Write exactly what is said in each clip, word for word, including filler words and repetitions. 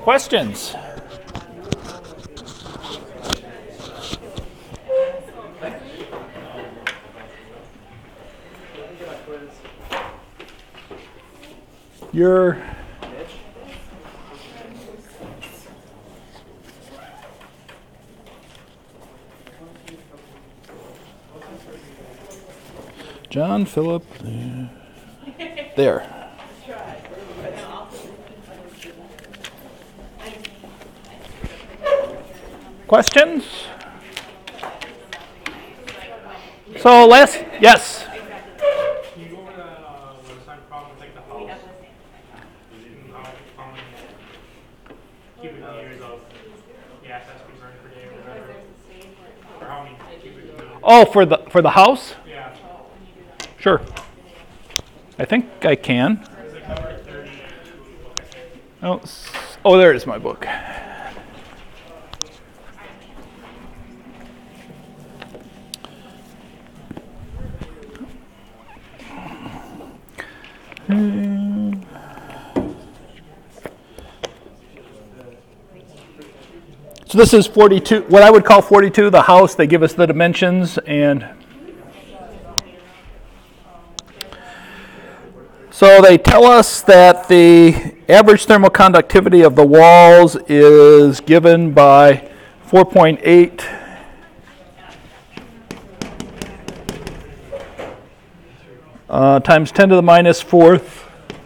Questions? Your John Philip there. Questions? So last, yes. Can you go over that uh, assigned problem with like the house? And how common cubic meters of gas has to be burned per day or whatever? Or how many cubic meters? Oh, for the for the house? Yeah. Sure. I think I can. Is it covered thirty? Oh, s- oh, there is my book. So this is forty-two, what I would call forty-two, the house. They give us the dimensions, and so they tell us that the average thermal conductivity of the walls is given by four point eight uh, times ten to the minus fourth.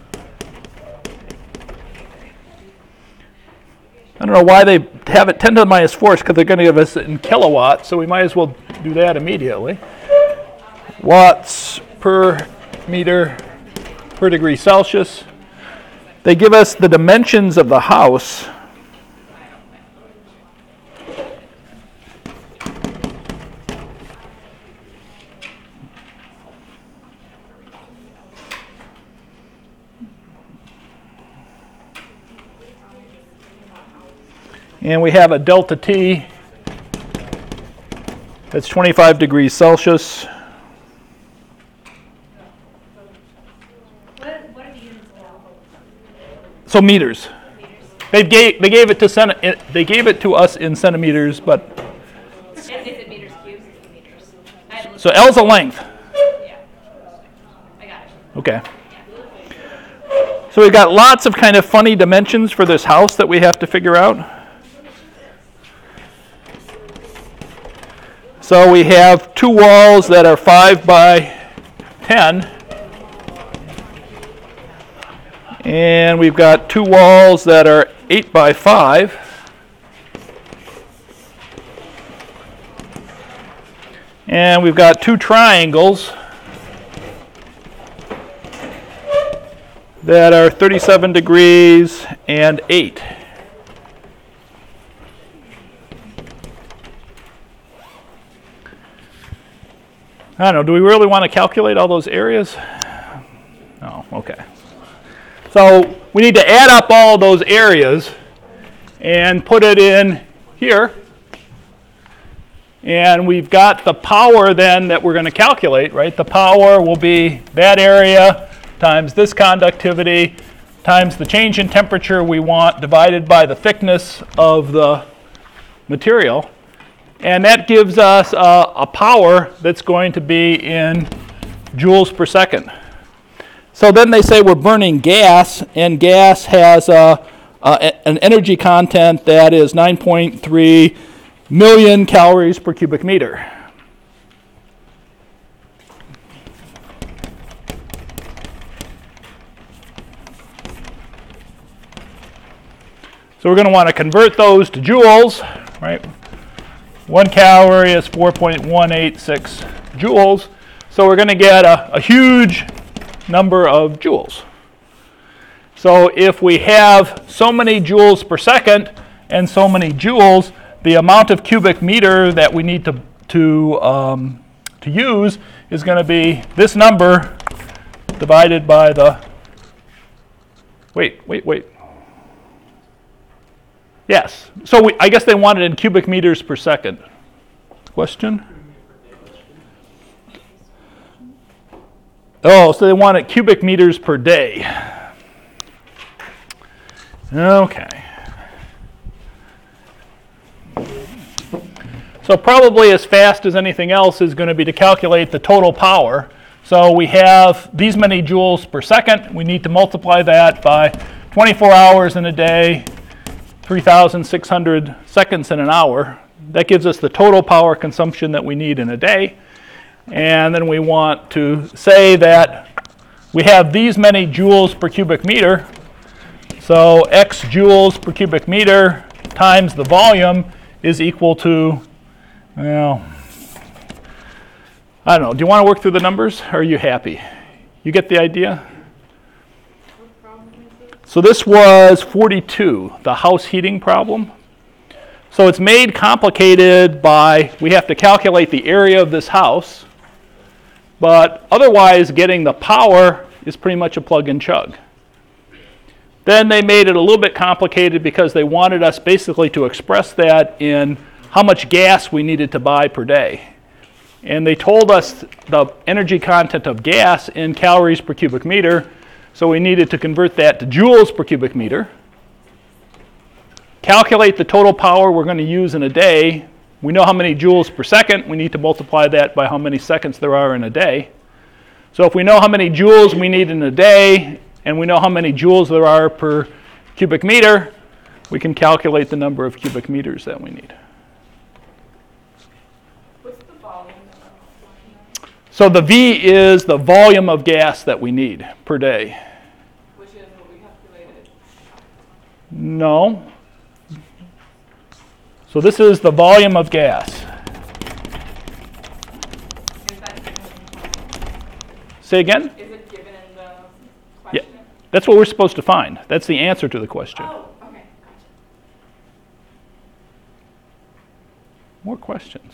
I don't know why they have it ten to the minus fourth, because they're going to give us it in kilowatts, so we might as well do that immediately. Watts per meter per degree Celsius. They give us the dimensions of the house. And we have a delta T that's twenty-five degrees Celsius. What, what are the units called? So meters. They gave they gave it to centi- they gave it to us in centimeters, but Is it meters cubes or meters? I had to look so at L's a length. it. Yeah. I got it. Okay. So we've got lots of kind of funny dimensions for this house that we have to figure out. So we have two walls that are five by ten. And we've got two walls that are eight by five. And we've got two triangles that are thirty-seven degrees and eight. I don't know, do we really want to calculate all those areas? Oh, okay. So we need to add up all those areas and put it in here. And we've got the power then that we're going to calculate, right? The power will be that area times this conductivity times the change in temperature we want divided by the thickness of the material. And that gives us a, a power that's going to be in joules per second. So then they say we're burning gas, and gas has a, a, an energy content that is nine point three million calories per cubic meter. So we're going to want to convert those to joules, right? One calorie is four point one eight six joules. So we're going to get a, a huge number of joules. So if we have so many joules per second and so many joules, the amount of cubic meter that we need to, to, um, to use is going to be this number divided by the, wait, wait, wait. Yes, so we, I guess they want it in cubic meters per second. Question? Oh, so they want it cubic meters per day. Okay. So probably as fast as anything else is going to be to calculate the total power. So we have these many joules per second. We need to multiply that by twenty-four hours in a day, three thousand six hundred seconds in an hour. That gives us the total power consumption that we need in a day. And then we want to say that we have these many joules per cubic meter. So x joules per cubic meter times the volume is equal to, well, I don't know. Do you want to work through the numbers, or are you happy? You get the idea? So this was forty-two, the house heating problem. So it's made complicated by, we have to calculate the area of this house, but otherwise getting the power is pretty much a plug and chug. Then they made it a little bit complicated because they wanted us basically to express that in how much gas we needed to buy per day. And they told us the energy content of gas in calories per cubic meter, so we needed to convert that to joules per cubic meter. Calculate the total power we're going to use in a day. We know how many joules per second. We need to multiply that by how many seconds there are in a day. So if we know how many joules we need in a day, and we know how many joules there are per cubic meter, we can calculate the number of cubic meters that we need. What's the volume? So the V is the volume of gas that we need per day. Which is what we calculated. No. So this is the volume of gas. Is that given in the Say again? Is it given in the Yeah. question? That's what we're supposed to find. That's the answer to the question. Oh, okay, gotcha. More questions?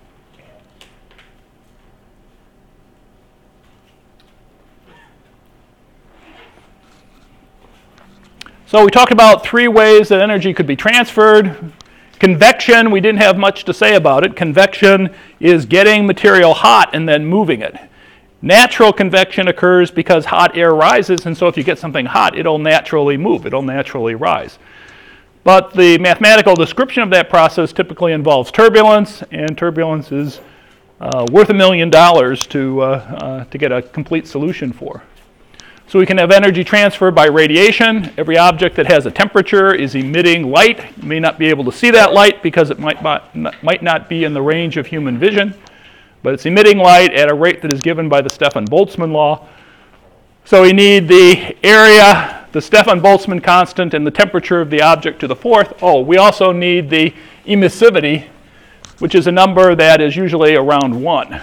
So we talked about three ways that energy could be transferred. Convection, we didn't have much to say about it. Convection is getting material hot and then moving it. Natural convection occurs because hot air rises, and so if you get something hot, it'll naturally move, it'll naturally rise. But the mathematical description of that process typically involves turbulence, and turbulence is uh, worth a million dollars to, uh, uh, to get a complete solution for. So we can have energy transfer by radiation. Every object that has a temperature is emitting light. You may not be able to see that light because it might not, might not be in the range of human vision, but it's emitting light at a rate that is given by the Stefan-Boltzmann law. So we need the area, the Stefan-Boltzmann constant, and the temperature of the object to the fourth. Oh, we also need the emissivity, which is a number that is usually around one.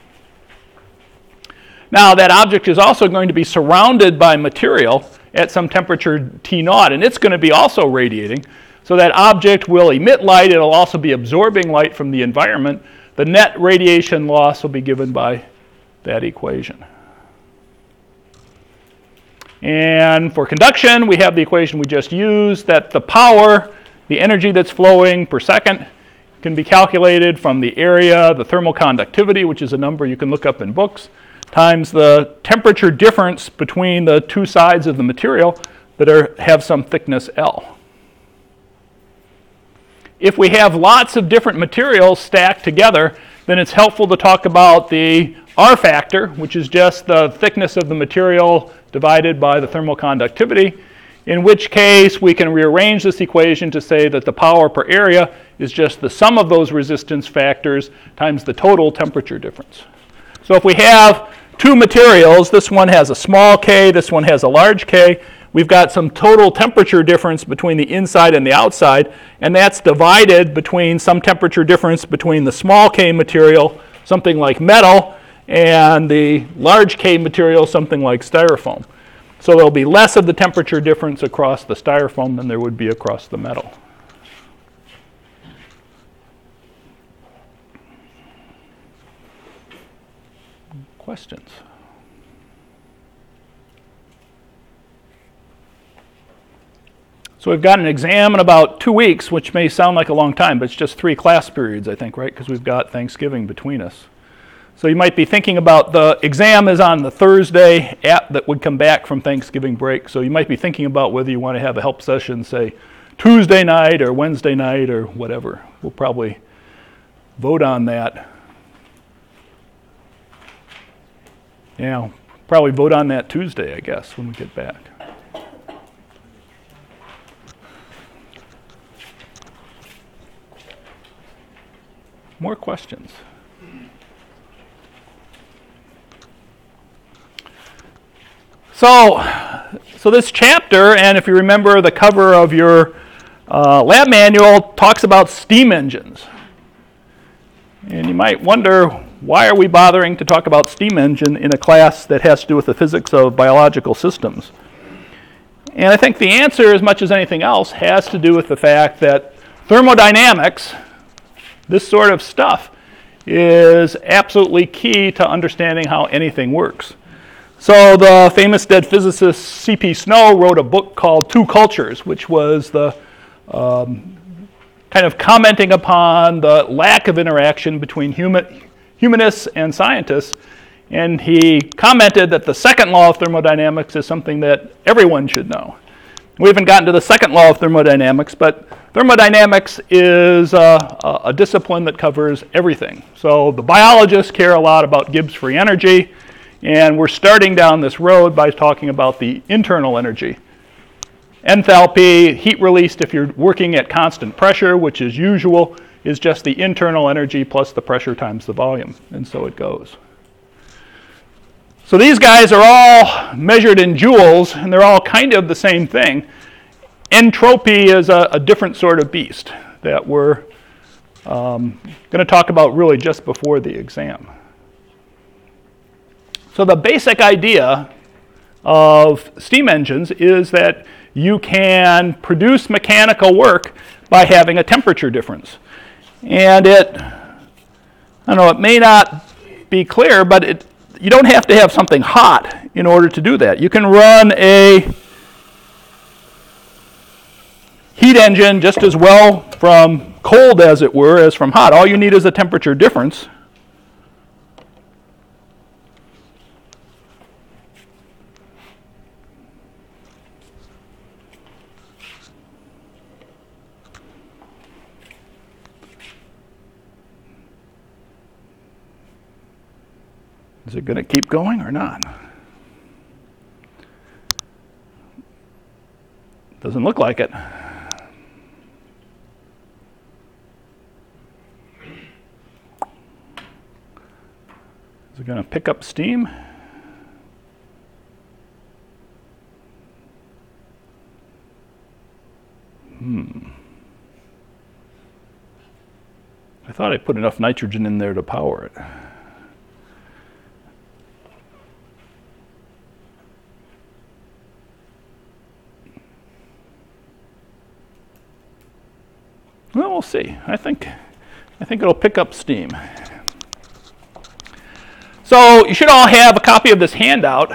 Now, that object is also going to be surrounded by material at some temperature T naught, and it's going to be also radiating. So that object will emit light. It'll also be absorbing light from the environment. The net radiation loss will be given by that equation. And for conduction, we have the equation we just used, that the power, the energy that's flowing per second, can be calculated from the area, the thermal conductivity, which is a number you can look up in books, times the temperature difference between the two sides of the material that are, have some thickness L. If we have lots of different materials stacked together, then it's helpful to talk about the R factor, which is just the thickness of the material divided by the thermal conductivity, in which case we can rearrange this equation to say that the power per area is just the sum of those resistance factors times the total temperature difference. So if we have two materials, this one has a small k, this one has a large k, we've got some total temperature difference between the inside and the outside, and that's divided between some temperature difference between the small k material, something like metal, and the large k material, something like styrofoam. So there'll be less of the temperature difference across the styrofoam than there would be across the metal. Questions? So we've got an exam in about two weeks, which may sound like a long time, but it's just three class periods, I think, right? Because we've got Thanksgiving between us. So you might be thinking about the exam is on the Thursday at, that would come back from Thanksgiving break. So you might be thinking about whether you want to have a help session, say, Tuesday night or Wednesday night or whatever. We'll probably vote on that. Yeah, we'll probably vote on that Tuesday, I guess, when we get back. More questions? So, so this chapter, and if you remember the cover of your uh, lab manual, talks about steam engines. And you might wonder, why are we bothering to talk about steam engine in a class that has to do with the physics of biological systems? And I think the answer, as much as anything else, has to do with the fact that thermodynamics, this sort of stuff, is absolutely key to understanding how anything works. So the famous dead physicist C P Snow wrote a book called Two Cultures, which was the um, kind of commenting upon the lack of interaction between human, humanists and scientists. And he commented that the second law of thermodynamics is something that everyone should know. We haven't gotten to the second law of thermodynamics, but thermodynamics is a, a, a discipline that covers everything. So the biologists care a lot about Gibbs free energy, and we're starting down this road by talking about the internal energy. Enthalpy, heat released if you're working at constant pressure, which is usual, is just the internal energy plus the pressure times the volume, and so it goes. So these guys are all measured in joules, and they're all kind of the same thing. Entropy is a, a different sort of beast that we're um, going to talk about really just before the exam. So the basic idea of steam engines is that you can produce mechanical work by having a temperature difference. And it, I don't know, it may not be clear, but it, you don't have to have something hot in order to do that. You can run a heat engine just as well from cold, as it were, as from hot. All you need is a temperature difference. Is it going to keep going or not? Doesn't look like it. Is it going to pick up steam? Hmm. I thought I put enough nitrogen in there to power it. Well, we'll see. I think, I think it'll pick up steam. So you should all have a copy of this handout.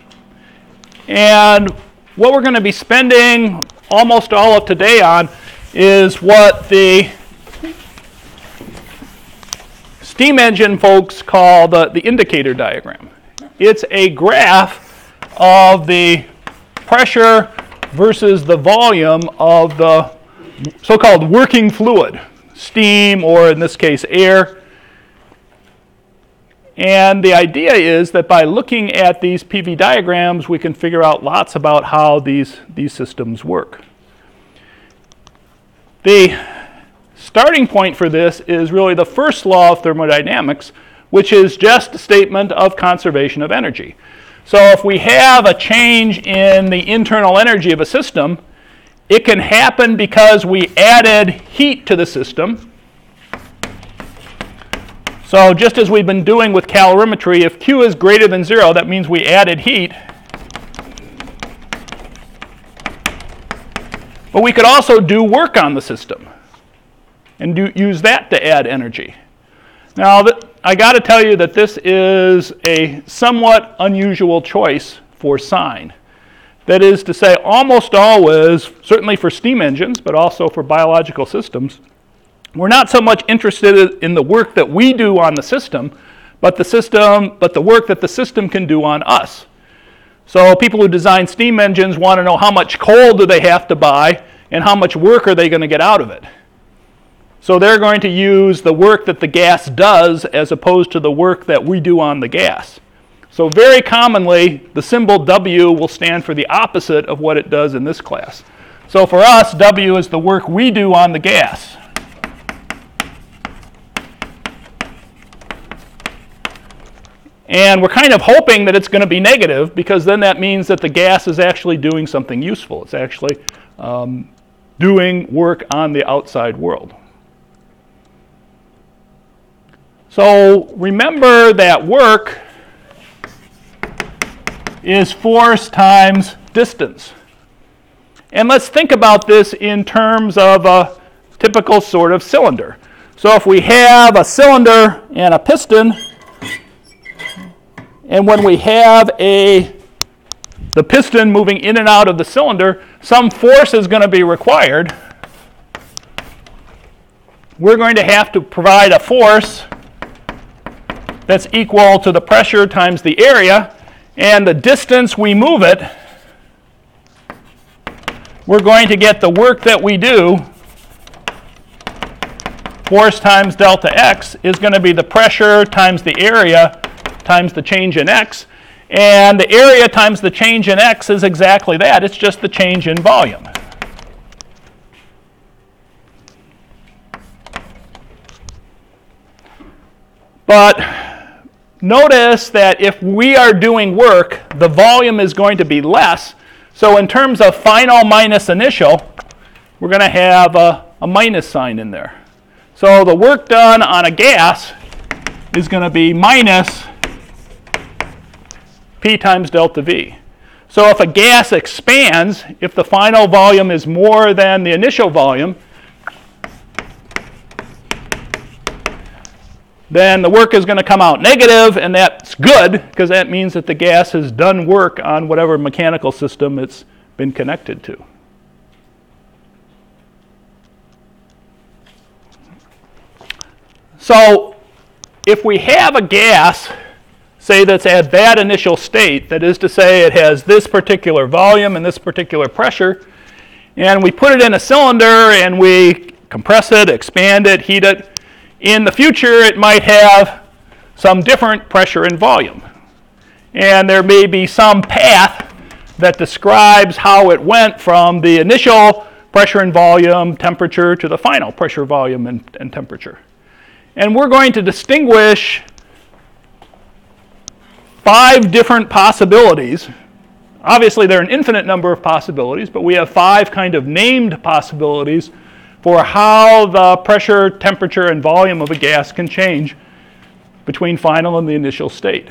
And what we're going to be spending almost all of today on is what the steam engine folks call the, the indicator diagram. It's a graph of the pressure versus the volume of the so-called working fluid, steam, or in this case, air. And the idea is that by looking at these P V diagrams, we can figure out lots about how these, these systems work. The starting point for this is really the first law of thermodynamics, which is just a statement of conservation of energy. So if we have a change in the internal energy of a system, it can happen because we added heat to the system. So just as we've been doing with calorimetry, if Q is greater than zero, that means we added heat. But we could also do work on the system and do, use that to add energy. Now, th- I got to tell you that this is a somewhat unusual choice for sign. That is to say, almost always, certainly for steam engines, but also for biological systems, we're not so much interested in the work that we do on the system, but the system, but the work that the system can do on us. So people who design steam engines want to know how much coal do they have to buy and how much work are they going to get out of it. So they're going to use the work that the gas does as opposed to the work that we do on the gas. So very commonly, the symbol W will stand for the opposite of what it does in this class. So for us, W is the work we do on the gas. And we're kind of hoping that it's going to be negative, because then that means that the gas is actually doing something useful. It's actually um, doing work on the outside world. So remember that work is force times distance. And let's think about this in terms of a typical sort of cylinder. So if we have a cylinder and a piston, and when we have a, the piston moving in and out of the cylinder, some force is going to be required. We're going to have to provide a force that's equal to the pressure times the area, and the distance we move it, we're going to get the work that we do, force times delta x, is going to be the pressure times the area times the change in x. And the area times the change in x is exactly that. It's just the change in volume. But notice that if we are doing work, the volume is going to be less. So in terms of final minus initial, we're going to have a, a minus sign in there. So the work done on a gas is going to be minus P times delta V. So if a gas expands, if the final volume is more than the initial volume, then the work is going to come out negative, and that's good, because that means that the gas has done work on whatever mechanical system it's been connected to. So if we have a gas, say that's at that initial state, that is to say it has this particular volume and this particular pressure, and we put it in a cylinder and we compress it, expand it, heat it, in the future it might have some different pressure and volume. And there may be some path that describes how it went from the initial pressure and volume, temperature, to the final pressure, volume, and, and temperature. And we're going to distinguish five different possibilities. Obviously, there are an infinite number of possibilities, but we have five kind of named possibilities for how the pressure, temperature, and volume of a gas can change between final and the initial state.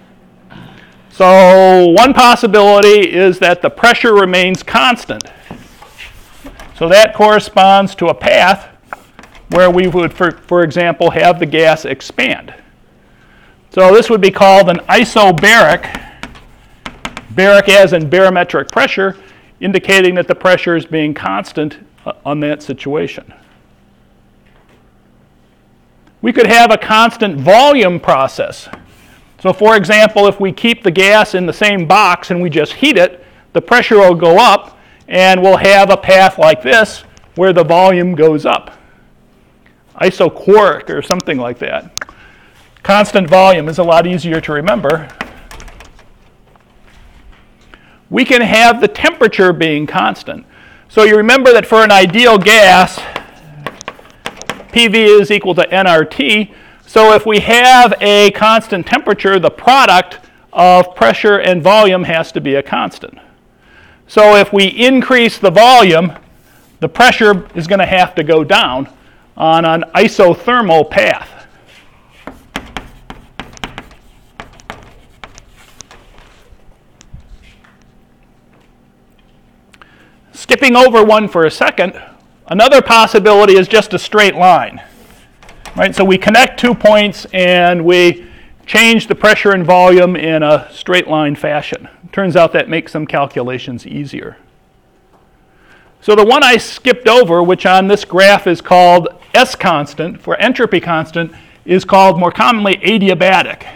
So one possibility is that the pressure remains constant. So that corresponds to a path where we would, for, for example, have the gas expand. So this would be called an isobaric, baric as in barometric pressure, indicating that the pressure is being constant uh, on that situation. We could have a constant volume process. So for example, if we keep the gas in the same box and we just heat it, the pressure will go up, and we'll have a path like this where the volume goes up. Isochoric or something like that. Constant volume is a lot easier to remember. We can have the temperature being constant. So you remember that for an ideal gas, P V is equal to N R T. So if we have a constant temperature, the product of pressure and volume has to be a constant. So if we increase the volume, the pressure is going to have to go down on an isothermal path. Skipping over one for a second, another possibility is just a straight line. Right? So we connect two points and we change the pressure and volume in a straight line fashion. Turns out that makes some calculations easier. So the one I skipped over, which on this graph is called S constant, for entropy constant, is called more commonly adiabatic.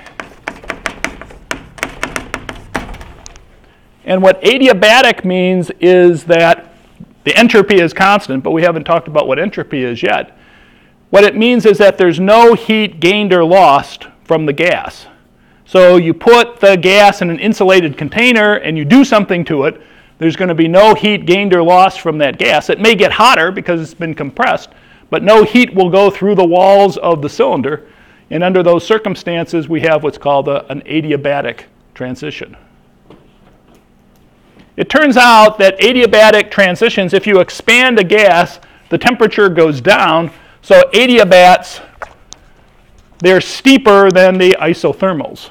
And what adiabatic means is that the entropy is constant, but we haven't talked about what entropy is yet. what it means is that there's no heat gained or lost from the gas. So you put the gas in an insulated container and you do something to it, there's going to be no heat gained or lost from that gas. It may get hotter because it's been compressed, but no heat will go through the walls of the cylinder. And under those circumstances, we have what's called a, an adiabatic transition. It turns out that adiabatic transitions, if you expand a gas, the temperature goes down. So adiabats, they're steeper than the isothermals.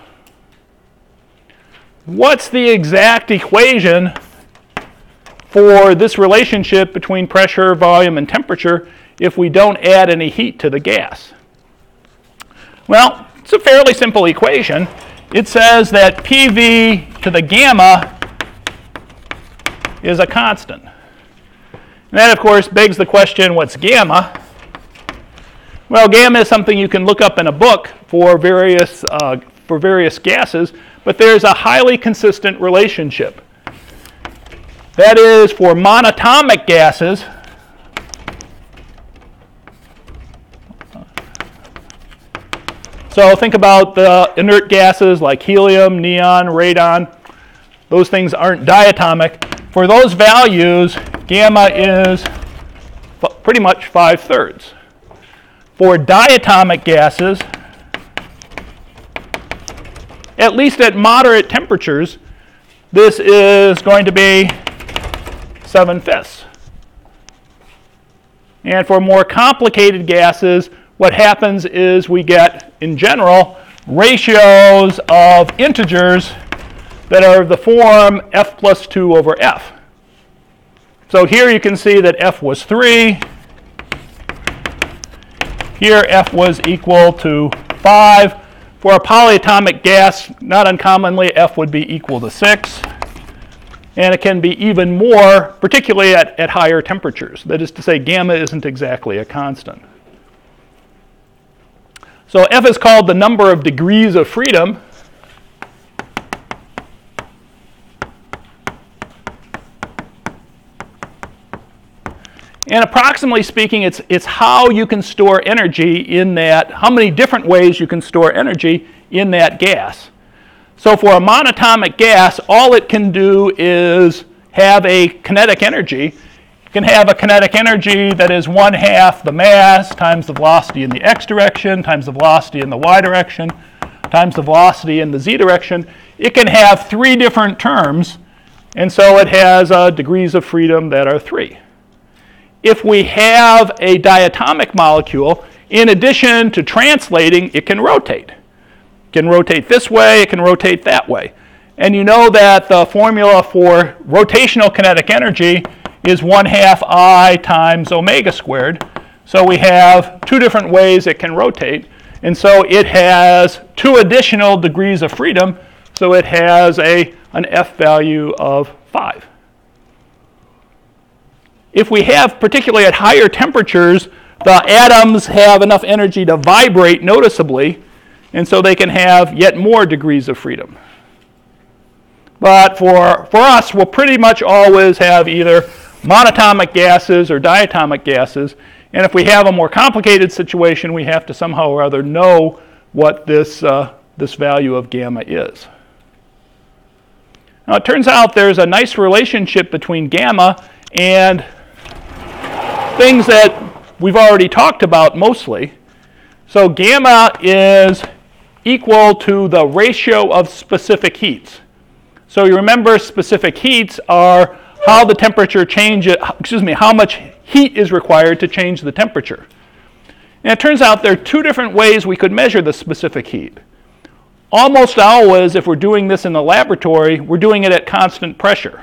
What's the exact equation for this relationship between pressure, volume, and temperature if we don't add any heat to the gas? Well, it's a fairly simple equation. It says that P V to the gamma is a constant. And that, of course, begs the question, what's gamma? Well, gamma is something you can look up in a book for various, uh, for various gases, but there's a highly consistent relationship. That is, for monatomic gases, so think about the inert gases like helium, neon, radon. Those things aren't diatomic. For those values, gamma is pretty much five thirds. For diatomic gases, at least at moderate temperatures, this is going to be seven fifths. And for more complicated gases, what happens is we get, in general, ratios of integers that are of the form f plus two over f. So here you can see that f was three. Here f was equal to five. For a polyatomic gas, not uncommonly, f would be equal to six. And it can be even more, particularly at, at higher temperatures. That is to say, gamma isn't exactly a constant. So f is called the number of degrees of freedom. And approximately speaking, it's, it's how you can store energy in that, how many different ways you can store energy in that gas. So for a monatomic gas, all it can do is have a kinetic energy. It can have a kinetic energy that is one half the mass times the velocity in the x direction times the velocity in the y direction times the velocity in the z direction. It can have three different terms, and so it has uh, degrees of freedom that are three. If we have a diatomic molecule, in addition to translating, it can rotate. It can rotate this way, it can rotate that way. And you know that the formula for rotational kinetic energy is one half I times omega squared. So we have two different ways it can rotate. And so it has two additional degrees of freedom. So it has a, an F value of five. If we have, particularly at higher temperatures, the atoms have enough energy to vibrate noticeably, and so they can have yet more degrees of freedom. But for, for us, we'll pretty much always have either monatomic gases or diatomic gases, and if we have a more complicated situation, we have to somehow or other know what this, uh, this value of gamma is. Now, it turns out there's a nice relationship between gamma and things that we've already talked about mostly. So gamma is equal to the ratio of specific heats. So you remember specific heats are how the temperature changes, excuse me, how much heat is required to change the temperature. And it turns out there are two different ways we could measure the specific heat. Almost always, if we're doing this in the laboratory, we're doing it at constant pressure.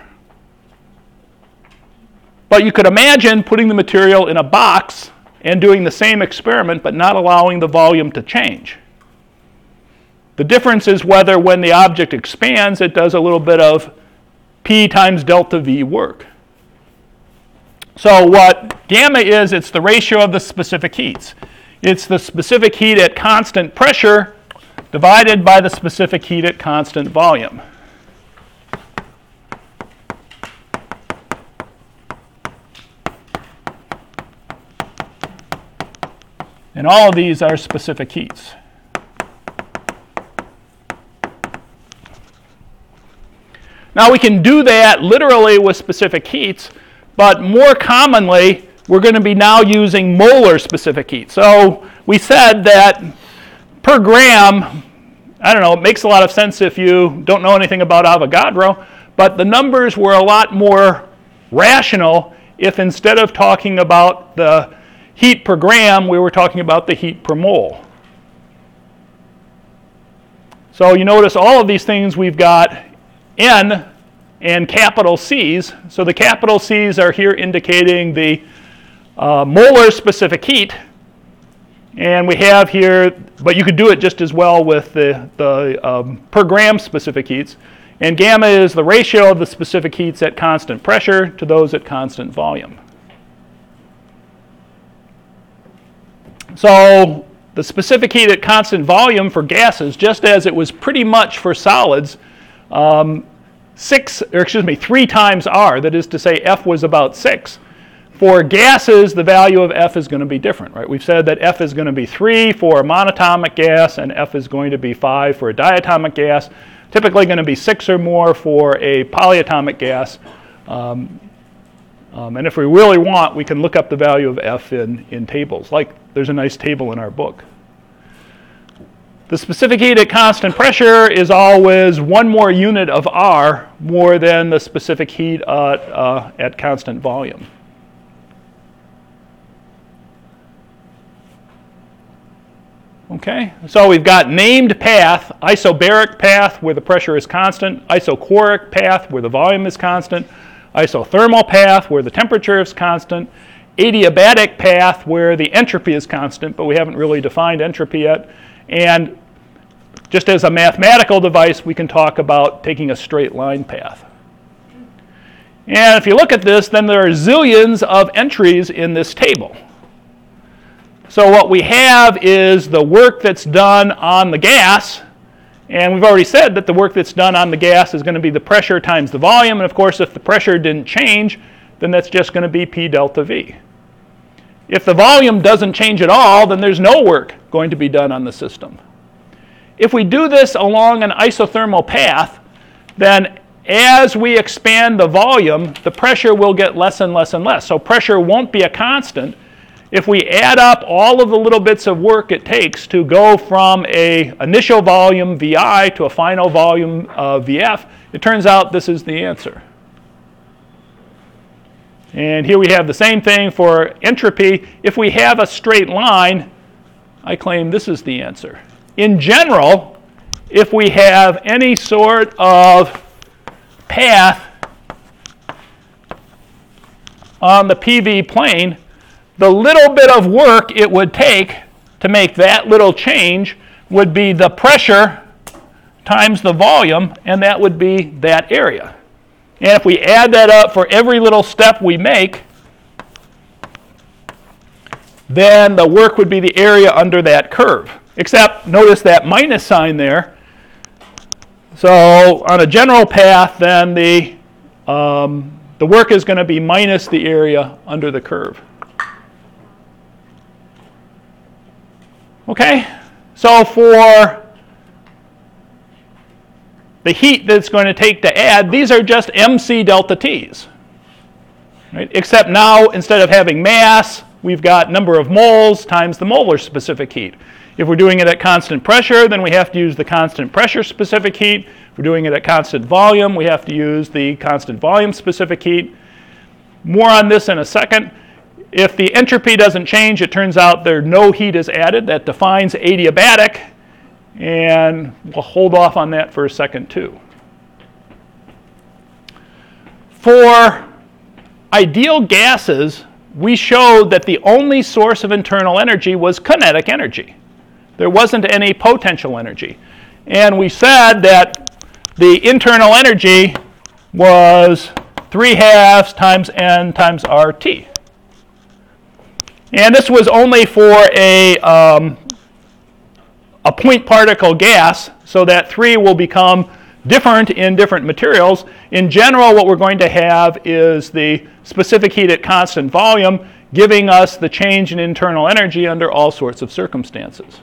But you could imagine putting the material in a box and doing the same experiment, but not allowing the volume to change. The difference is whether when the object expands, it does a little bit of P times delta V work. So what gamma is, it's the ratio of the specific heats. It's the specific heat at constant pressure divided by the specific heat at constant volume. And all of these are specific heats. Now we can do that literally with specific heats, but more commonly we're going to be now using molar specific heat. So we said that per gram, I don't know, it makes a lot of sense if you don't know anything about Avogadro, but the numbers were a lot more rational if instead of talking about the heat per gram, we were talking about the heat per mole. So you notice all of these things we've got N and capital C's. So the capital C's are here indicating the uh, molar specific heat. And we have here, but you could do it just as well with the, the um, per gram specific heats. And gamma is the ratio of the specific heats at constant pressure to those at constant volume. So the specific heat at constant volume for gases, just as it was pretty much for solids, um, six, or excuse me, three times R, that is to say F was about six. For gases, the value of F is going to be different, right? We've said that F is going to be three for a monatomic gas, and F is going to be five for a diatomic gas. Typically going to be six or more for a polyatomic gas. Um, um, and if we really want, we can look up the value of F in, in tables. Like there's a nice table in our book. The specific heat at constant pressure is always one more unit of R more than the specific heat uh, uh, at constant volume. Okay, so we've got named path, isobaric path where the pressure is constant, isochoric path where the volume is constant, isothermal path where the temperature is constant, adiabatic path where the entropy is constant, but we haven't really defined entropy yet. And just as a mathematical device, we can talk about taking a straight line path. And if you look at this, then there are zillions of entries in this table. So what we have is the work that's done on the gas, and we've already said that the work that's done on the gas is going to be the pressure times the volume, and of course if the pressure didn't change, then that's just going to be P delta V. If the volume doesn't change at all, then there's no work going to be done on the system. If we do this along an isothermal path, then as we expand the volume, the pressure will get less and less and less. So pressure won't be a constant. If we add up all of the little bits of work it takes to go from a initial volume V I to a final volume uh, V F, it turns out this is the answer. And here we have the same thing for entropy. If we have a straight line, I claim this is the answer. In general, if we have any sort of path on the P V plane, the little bit of work it would take to make that little change would be the pressure times the volume, and that would be that area. And if we add that up for every little step we make, then the work would be the area under that curve. Except, notice that minus sign there. So on a general path, then the, um, the work is going to be minus the area under the curve. Okay, so for the heat that's going to take to add, these are just M C delta T's. Right? Except now, instead of having mass, we've got number of moles times the molar specific heat. If we're doing it at constant pressure, then we have to use the constant pressure specific heat. If we're doing it at constant volume, we have to use the constant volume specific heat. More on this in a second. If the entropy doesn't change, it turns out there no heat is added. That defines adiabatic, and we'll hold off on that for a second too. For ideal gases, we showed that the only source of internal energy was kinetic energy. There wasn't any potential energy. And we said that the internal energy was three halves times N times R T. And this was only for a, um, a point particle gas, so that three will become different in different materials. In general, what we're going to have is the specific heat at constant volume giving us the change in internal energy under all sorts of circumstances.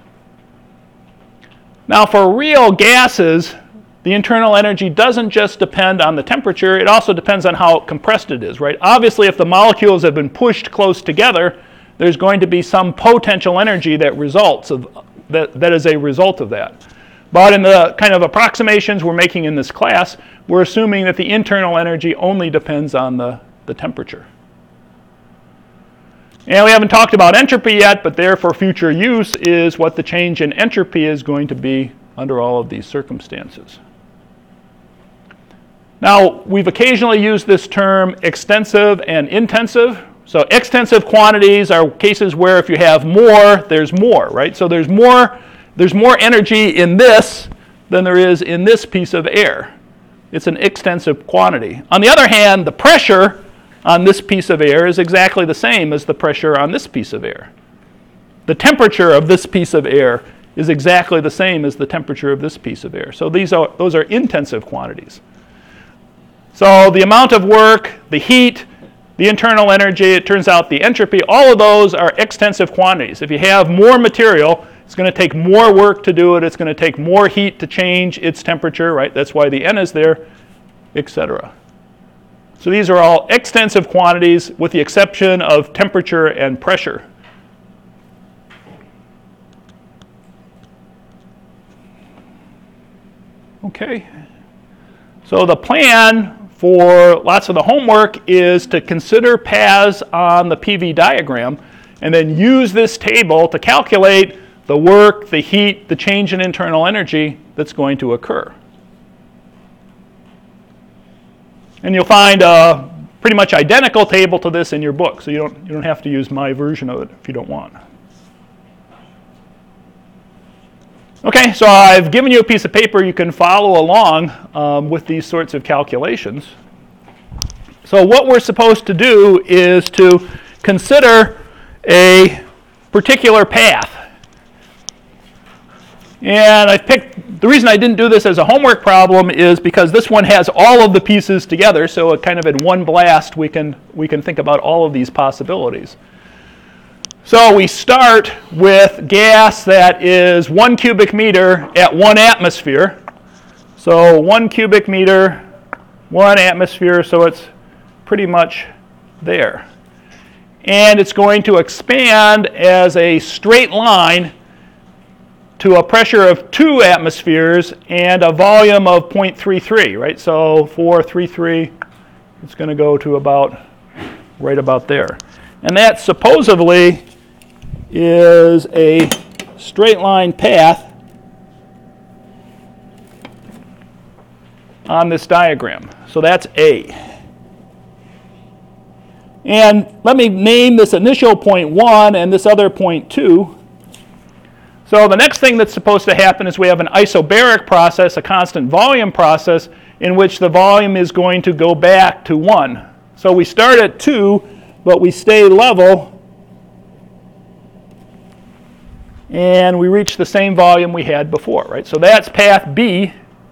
Now, for real gases, the internal energy doesn't just depend on the temperature, it also depends on how compressed it is, right? Obviously, if the molecules have been pushed close together, there's going to be some potential energy that results of, that, that is a result of that. But in the kind of approximations we're making in this class, we're assuming that the internal energy only depends on the, the temperature. And we haven't talked about entropy yet, but there for future use is what the change in entropy is going to be under all of these circumstances. Now, we've occasionally used this term extensive and intensive. So extensive quantities are cases where if you have more, there's more, right? So there's more, there's more energy in this than there is in this piece of air. It's an extensive quantity. On the other hand, the pressure on this piece of air is exactly the same as the pressure on this piece of air. The temperature of this piece of air is exactly the same as the temperature of this piece of air. So these are, those are intensive quantities. So the amount of work, the heat, the internal energy, it turns out the entropy, all of those are extensive quantities. If you have more material, it's going to take more work to do it. It's going to take more heat to change its temperature, right? That's why the N is there, et cetera. So these are all extensive quantities with the exception of temperature and pressure. Okay. So the plan for lots of the homework is to consider paths on the P V diagram and then use this table to calculate the work, the heat, the change in internal energy that's going to occur. And you'll find a pretty much identical table to this in your book, so you don't, you don't have to use my version of it if you don't want. Okay, so I've given you a piece of paper you can follow along um, with these sorts of calculations. So what we're supposed to do is to consider a particular path. And I picked, the reason I didn't do this as a homework problem is because this one has all of the pieces together, so it kind of in one blast we can, we can think about all of these possibilities. So we start with gas that is one cubic meter at one atmosphere. So one cubic meter, one atmosphere, so it's pretty much there. And it's going to expand as a straight line to a pressure of two atmospheres and a volume of zero point three three, right? So four thirty-three, it's going to go to about, right about there. And that supposedly is a straight line path on this diagram. So that's A. And let me name this initial point one and this other point two. So the next thing that's supposed to happen is we have an isobaric process, a constant volume process, in which the volume is going to go back to one. So we start at two, but we stay level, and we reach the same volume we had before, right? So that's path B.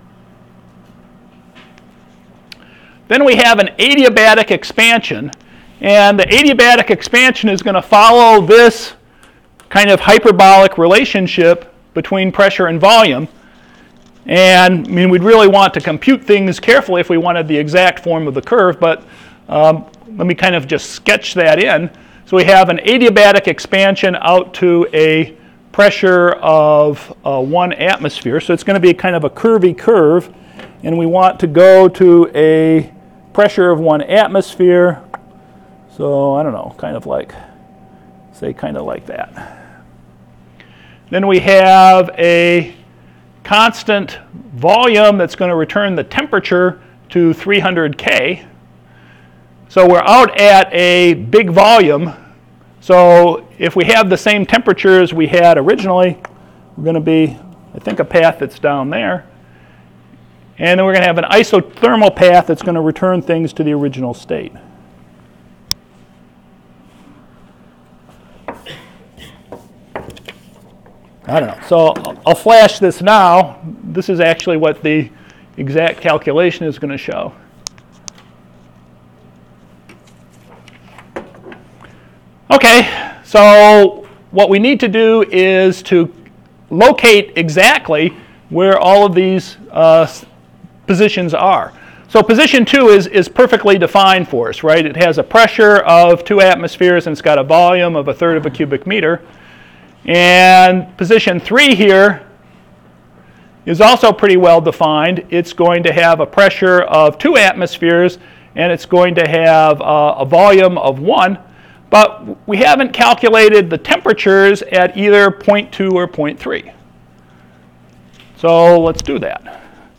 Then we have an adiabatic expansion, and the adiabatic expansion is going to follow this kind of hyperbolic relationship between pressure and volume. And I mean, we'd really want to compute things carefully if we wanted the exact form of the curve, but um, let me kind of just sketch that in. So we have an adiabatic expansion out to a pressure of uh, one atmosphere. So it's going to be kind of a curvy curve, and we want to go to a pressure of one atmosphere. So I don't know, kind of like, say kind of like that. Then we have a constant volume that's going to return the temperature to three hundred K. So we're out at a big volume. So if we have the same temperature as we had originally, we're going to be, I think, a path that's down there. And then we're going to have an isothermal path that's going to return things to the original state. I don't know. So I'll flash this now. This is actually what the exact calculation is going to show. Okay, so what we need to do is to locate exactly where all of these uh, positions are. So position two is, is perfectly defined for us, right? It has a pressure of two atmospheres and it's got a volume of a third of a cubic meter. And position three here is also pretty well defined. It's going to have a pressure of two atmospheres and it's going to have uh, a volume of one. But we haven't calculated the temperatures at either point two or point three. So let's do that.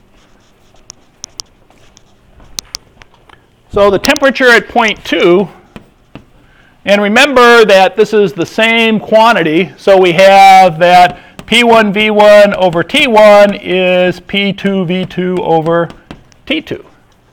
So the temperature at point two, and remember that this is the same quantity, so we have that P one V one over T one is P two V two over T two.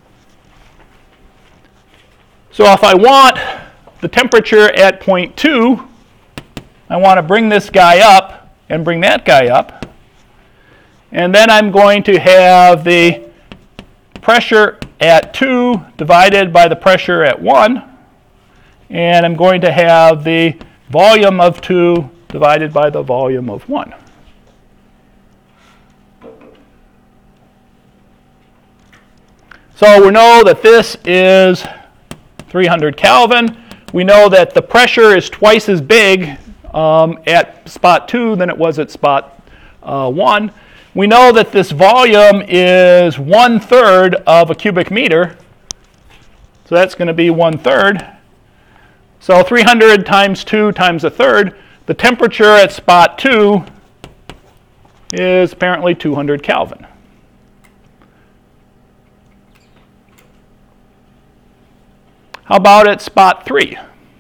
So if I want the temperature at point two, I want to bring this guy up and bring that guy up. And then I'm going to have the pressure at two divided by the pressure at one. And I'm going to have the volume of two divided by the volume of one. So we know that this is three hundred Kelvin. We know that the pressure is twice as big um, at spot two than it was at spot uh, one. We know that this volume is one third of a cubic meter. So that's going to be one third. So three hundred times two times a third. The temperature at spot two is apparently two hundred Kelvin. How about at spot three?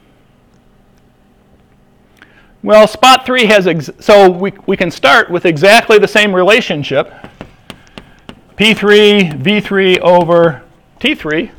Well, spot three has, ex so we, we can start with exactly the same relationship. P three V three over T three.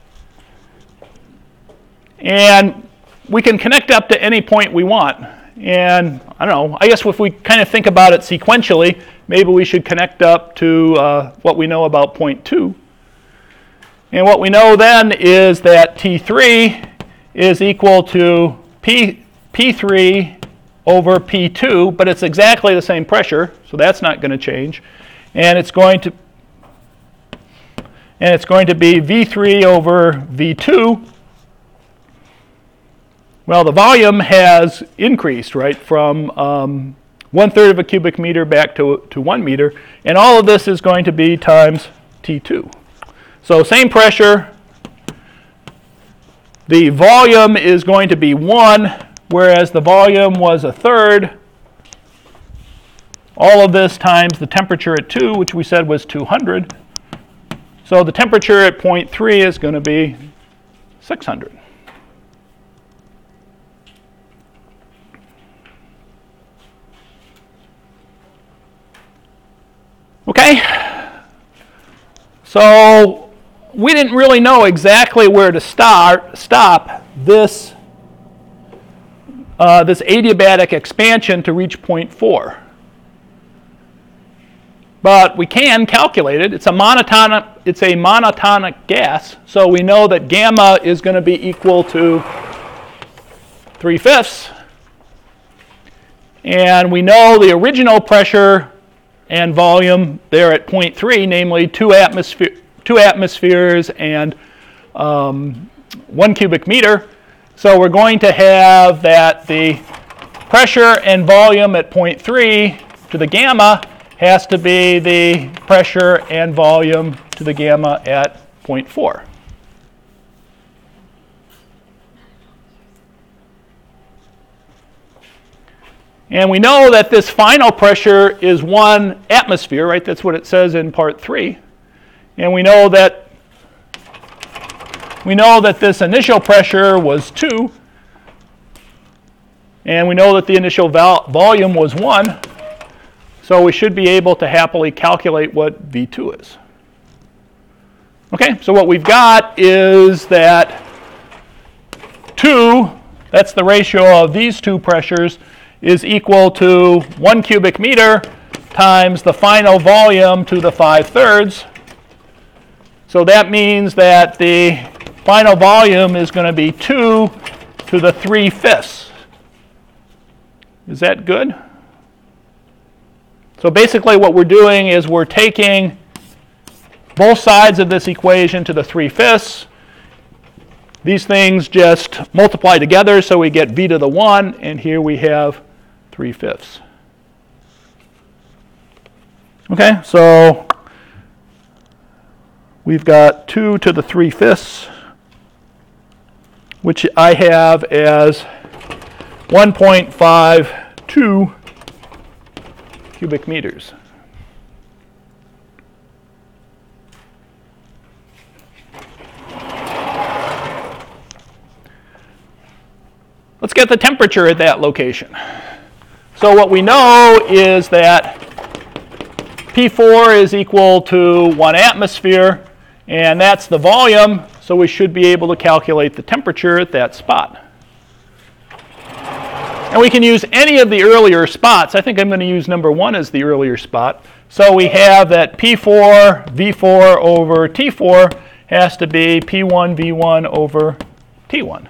And we can connect up to any point we want. And I don't know, I guess if we kind of think about it sequentially, maybe we should connect up to uh, what we know about point two. And what we know then is that T three is equal to P, P3 over P two, but it's exactly the same pressure, so that's not going to change. And it's going to and it's going to be V three over V two. Well, the volume has increased, right, from um, one third of a cubic meter back to, to one meter, and all of this is going to be times T two. So same pressure, the volume is going to be one, whereas the volume was a third. All of this times the temperature at two, which we said was two hundred. So the temperature at point three is going to be six hundred. Okay, so we didn't really know exactly where to start, stop this, uh, this adiabatic expansion to reach point four. But we can calculate it. It's a monotonic, it's a monotonic gas, so we know that gamma is going to be equal to three fifths. And we know the original pressure and volume there at point three, namely two, atmosphere, two atmospheres and um, one cubic meter. So we're going to have that the pressure and volume at point three to the gamma has to be the pressure and volume to the gamma at point four. And we know that this final pressure is one atmosphere, right? That's what it says in part three. And we know that we know that this initial pressure was two. And we know that the initial vol volume was one. So we should be able to happily calculate what V two is. Okay, so what we've got is that two, that's the ratio of these two pressures, is equal to one cubic meter times the final volume to the five thirds. So that means that the final volume is going to be two to the three fifths. Is that good? So basically what we're doing is we're taking both sides of this equation to the three fifths. These things just multiply together, so we get v to the one, and here we have three fifths. Okay, so we've got two to the three fifths, which I have as one point five two cubic meters. Let's get the temperature at that location. So what we know is that P four is equal to one atmosphere, and that's the volume, so we should be able to calculate the temperature at that spot. And we can use any of the earlier spots. I think I'm going to use number one as the earlier spot. So we have that P four V four over T four has to be P one V one over T one.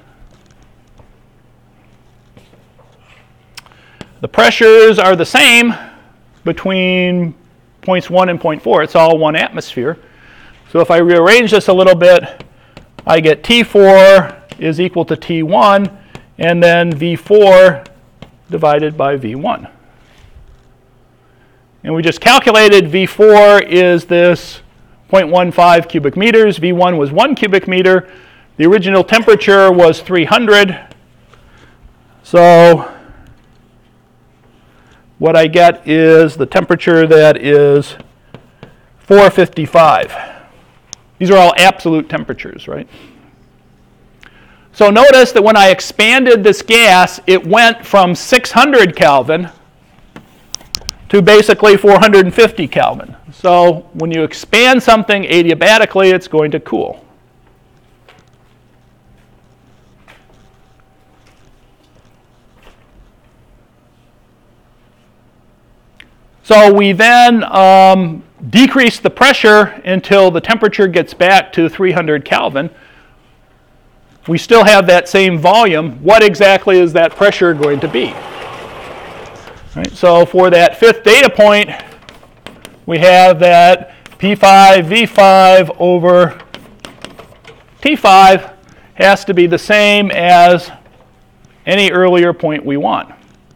The pressures are the same between points one and point four. It's all one atmosphere. So if I rearrange this a little bit, I get T four is equal to T one, and then V four divided by V one. And we just calculated V four is this zero point one five cubic meters. V one was one cubic meter. The original temperature was three hundred. So what I get is the temperature that is four fifty-five. These are all absolute temperatures, right? So notice that when I expanded this gas, it went from six hundred Kelvin to basically four hundred fifty Kelvin. So when you expand something adiabatically, it's going to cool. So we then um, decrease the pressure until the temperature gets back to three hundred Kelvin. We still have that same volume. What exactly is that pressure going to be? Right, so for that fifth data point, we have that P five V five over T five has to be the same as any earlier point we want.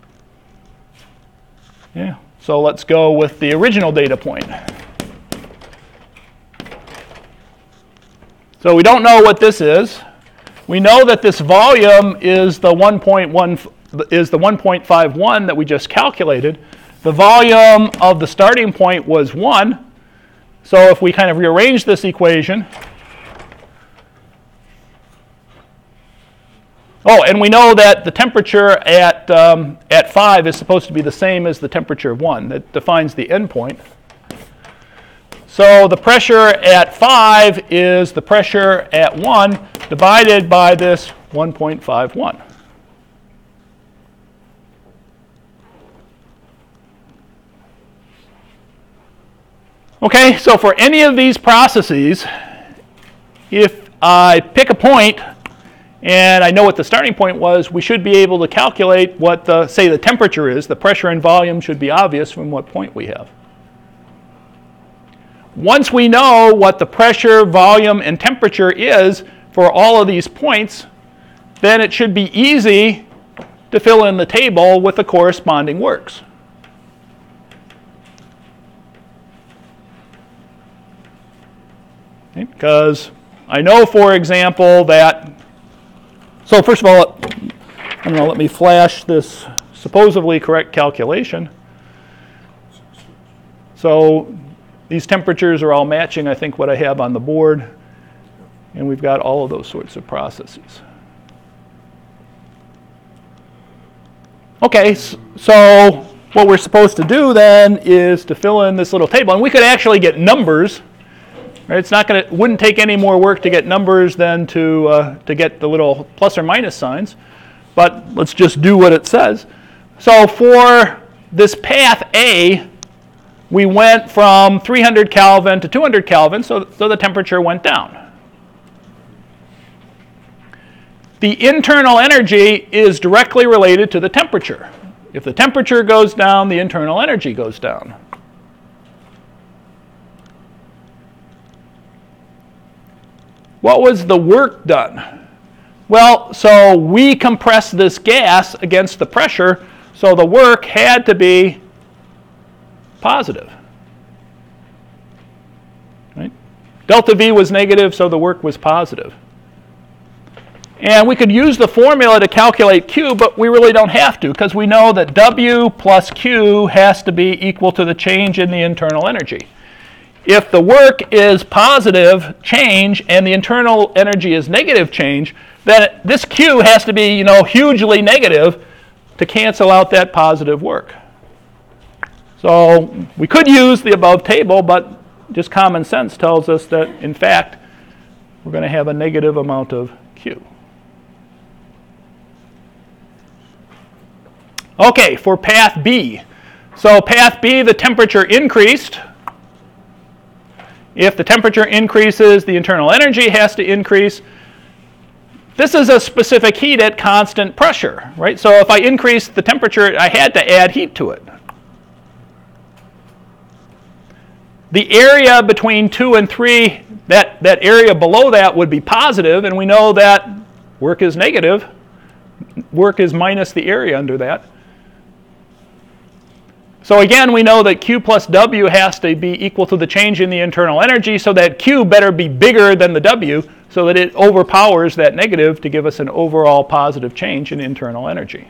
Yeah. So let's go with the original data point. So we don't know what this is. We know that this volume is the one point one is the one point five one that we just calculated. The volume of the starting point was one. So if we kind of rearrange this equation, oh, and we know that the temperature at, um, at five is supposed to be the same as the temperature of one. That defines the endpoint. So the pressure at five is the pressure at one divided by this one point five one. Okay, so for any of these processes, if I pick a point and I know what the starting point was, we should be able to calculate what, the, say, the temperature is. The pressure and volume should be obvious from what point we have. Once we know what the pressure, volume, and temperature is for all of these points, then it should be easy to fill in the table with the corresponding works. Okay, because I know, for example, that So first of all, I don't know, let me flash this supposedly correct calculation. So these temperatures are all matching, I think, what I have on the board. And we've got all of those sorts of processes. Okay, so what we're supposed to do then is to fill in this little table. And we could actually get numbers. Right? It's not going to, wouldn't take any more work to get numbers than to, uh, to get the little plus or minus signs. But let's just do what it says. So for this path A, we went from three hundred Kelvin to two hundred Kelvin, so, so the temperature went down. the internal energy is directly related to the temperature. If the temperature goes down, the internal energy goes down. What was the work done? Well, so we compressed this gas against the pressure, so the work had to be positive. Right? Delta V was negative, so the work was positive. And we could use the formula to calculate Q, but we really don't have to, because we know that W plus Q has to be equal to the change in the internal energy. If the work is positive change and the internal energy is negative change, then this Q has to be, you know, hugely negative to cancel out that positive work. So we could use the above table, but just common sense tells us that, in fact, we're going to have a negative amount of Q. Okay, for path B. So path B, the temperature increased. If the temperature increases, the internal energy has to increase. This is a specific heat at constant pressure, right? So if I increase the temperature, I had to add heat to it. The area between two and three, that, that area below that would be positive, and we know that work is negative. Work is minus the area under that. So again, we know that Q plus W has to be equal to the change in the internal energy, so that Q better be bigger than the W, so that it overpowers that negative to give us an overall positive change in internal energy.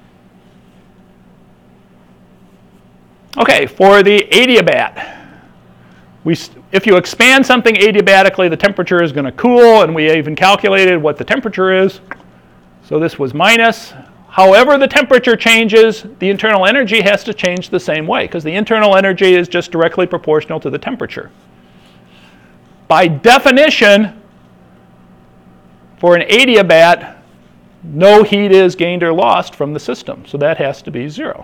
Okay, for the adiabat. We, if you expand something adiabatically, the temperature is going to cool, and we even calculated what the temperature is. So this was minus. However the temperature changes, the internal energy has to change the same way, because the internal energy is just directly proportional to the temperature. By definition, for an adiabat, no heat is gained or lost from the system, so that has to be zero.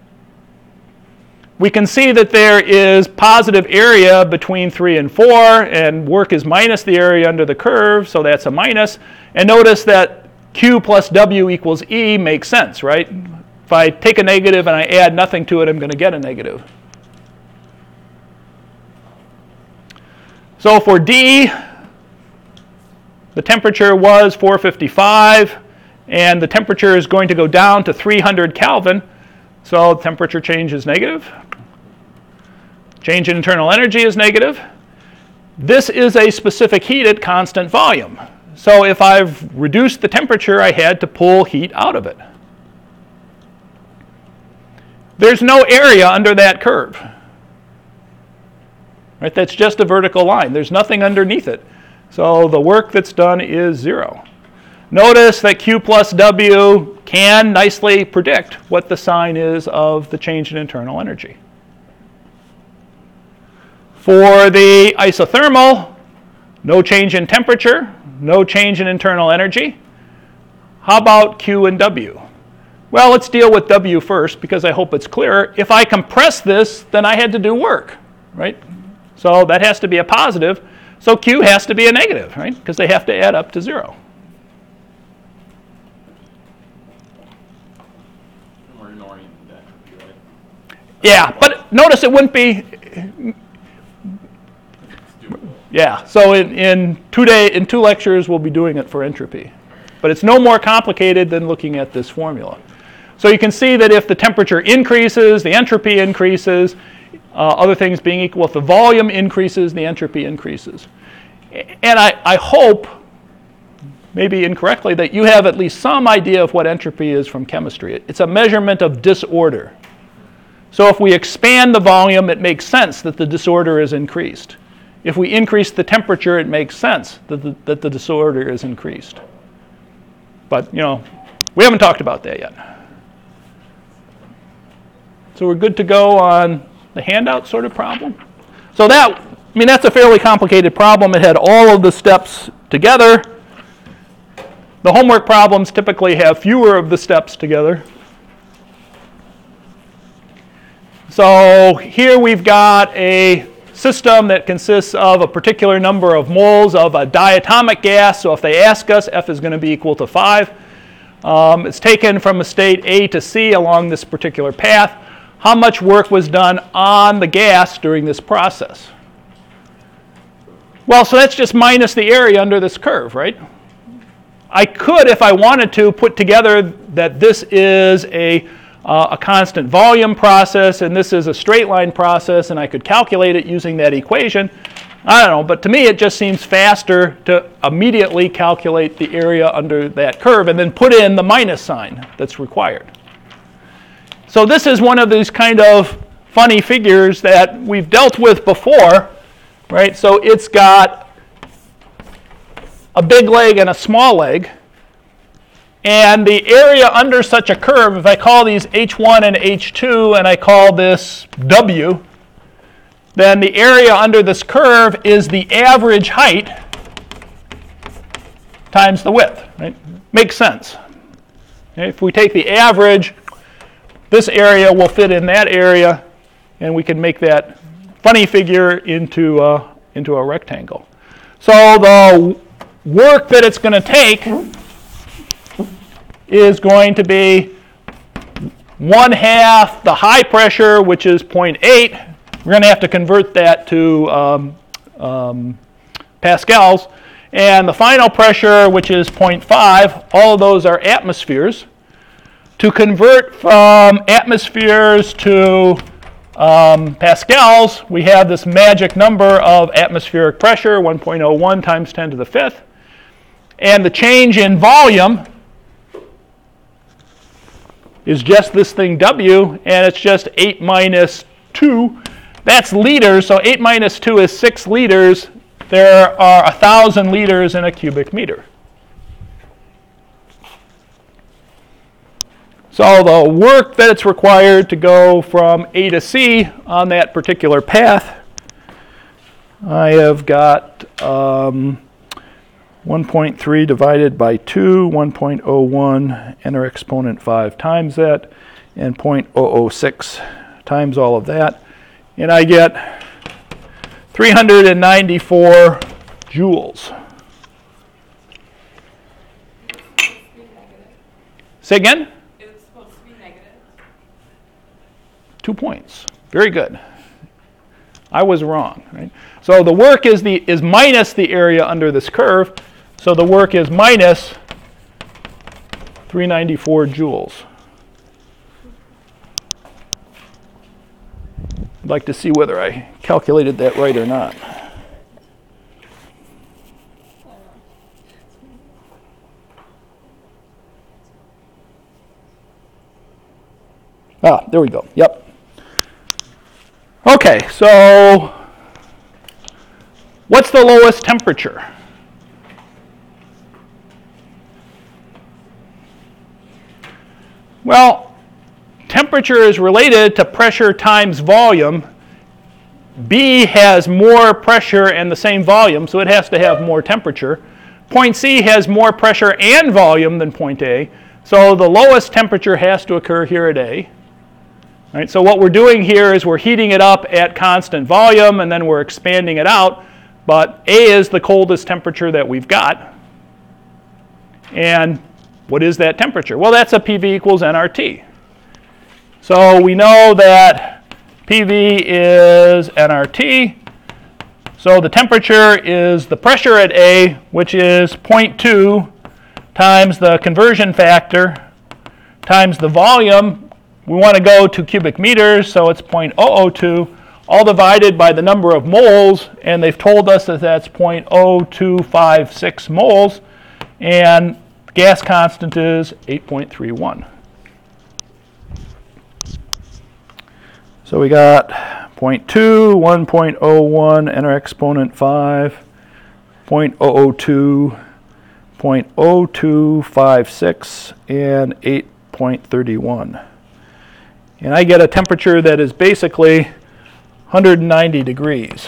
We can see that there is positive area between three and four, and work is minus the area under the curve, so that's a minus. And notice that Q plus W equals E makes sense, right? If I take a negative and I add nothing to it, I'm going to get a negative. So for D, the temperature was four fifty-five, and the temperature is going to go down to three hundred Kelvin, so temperature change is negative. Change in internal energy is negative. This is a specific heat at constant volume. So if I've reduced the temperature, I had to pull heat out of it. There's no area under that curve. Right? That's just a vertical line. There's nothing underneath it. So the work that's done is zero. Notice that Q plus W can nicely predict what the sign is of the change in internal energy. For the isothermal, no change in temperature, no change in internal energy. How about Q and W? Well, let's deal with W first, because I hope it's clearer. If I compress this, then I had to do work, right? So that has to be a positive. So Q has to be a negative, right? Because they have to add up to zero. We're ignoring that, right? Yeah, but notice it wouldn't be. Yeah, so in, in, two day, in two lectures, we'll be doing it for entropy. But it's no more complicated than looking at this formula. So you can see that if the temperature increases, the entropy increases. Uh, other things being equal, if the volume increases, the entropy increases. And I, I hope, maybe incorrectly, that you have at least some idea of what entropy is from chemistry. It's a measurement of disorder. So if we expand the volume, it makes sense that the disorder is increased. If we increase the temperature, it makes sense that the, that the disorder is increased. But, you know, we haven't talked about that yet. So we're good to go on the handout sort of problem. So that, I mean, that's a fairly complicated problem. It had all of the steps together. The homework problems typically have fewer of the steps together. So here we've got a system that consists of a particular number of moles of a diatomic gas. So if they ask us, F is going to be equal to five. Um, it's taken from a state A to C along this particular path. How much work was done on the gas during this process? Well, so that's just minus the area under this curve, right? I could, if I wanted to, put together that this is a, uh, a constant volume process and this is a straight line process, and I could calculate it using that equation. I don't know, but to me it just seems faster to immediately calculate the area under that curve and then put in the minus sign that's required. So this is one of these kind of funny figures that we've dealt with before, right? So it's got a big leg and a small leg. And the area under such a curve, if I call these H one and H two and I call this W, then the area under this curve is the average height times the width, right? Makes sense. Okay, if we take the average, this area will fit in that area, and we can make that funny figure into, uh, into a rectangle. So the work that it's going to take is going to be one half the high pressure, which is zero point eight. We're going to have to convert that to um, um, pascals. And the final pressure, which is zero point five, all of those are atmospheres. To convert from atmospheres to um, pascals, we have this magic number of atmospheric pressure, one point zero one times ten to the fifth. And the change in volume is just this thing W, and it's just eight minus two. That's liters, so eight minus two is six liters. There are one thousand liters in a cubic meter. So the work that it's required to go from A to C on that particular path, I have got um, one point three divided by two, one point zero one, enter exponent five times that, and zero point zero zero six times all of that. And I get three hundred ninety-four joules. Say again? It's supposed to be negative. Two points. Very good. I was wrong, right? So the work is the is minus the area under this curve. So the work is minus three hundred ninety-four joules. I'd like to see whether I calculated that right or not. Ah, there we go. Yep. Okay, so what's the lowest temperature? Well, temperature is related to pressure times volume. B has more pressure and the same volume, so it has to have more temperature. Point C has more pressure and volume than point A, so the lowest temperature has to occur here at A. Right, so what we're doing here is we're heating it up at constant volume and then we're expanding it out, but A is the coldest temperature that we've got. And what is that temperature? Well, that's a P V equals N R T. So we know that P V is N R T. So the temperature is the pressure at A, which is zero point two times the conversion factor times the volume. We want to go to cubic meters, so it's zero point zero zero two, all divided by the number of moles, and they've told us that that's zero point zero two five six moles, and the gas constant is eight point three one. So we got zero point two, one point zero one, enter exponent five, zero point zero zero two, zero point zero two five six, and eight point three one. And I get a temperature that is basically one hundred ninety degrees.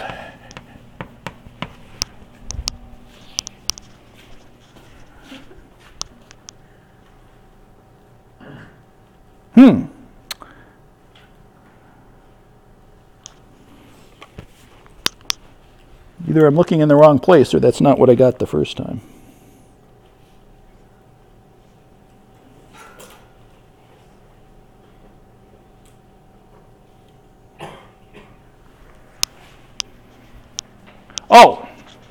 Hmm. Either I'm looking in the wrong place or that's not what I got the first time. Oh.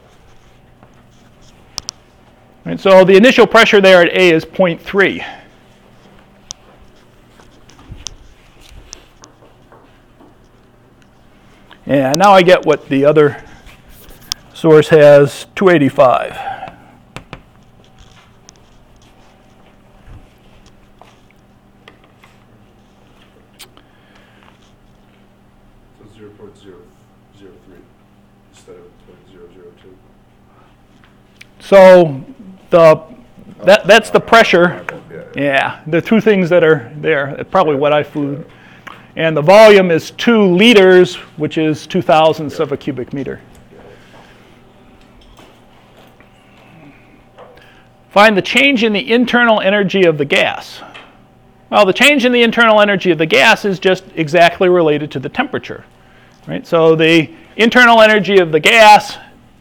And so the initial pressure there at A is zero point three. And now I get what the other source has, two eighty-five. So zero point zero zero three instead of point zero zero two. So the that that's the pressure. Yeah, the two things that are there, probably what I flew. And the volume is two liters, which is two thousandths of a cubic meter. Find the change in the internal energy of the gas. Well, the change in the internal energy of the gas is just exactly related to the temperature, right? So the internal energy of the gas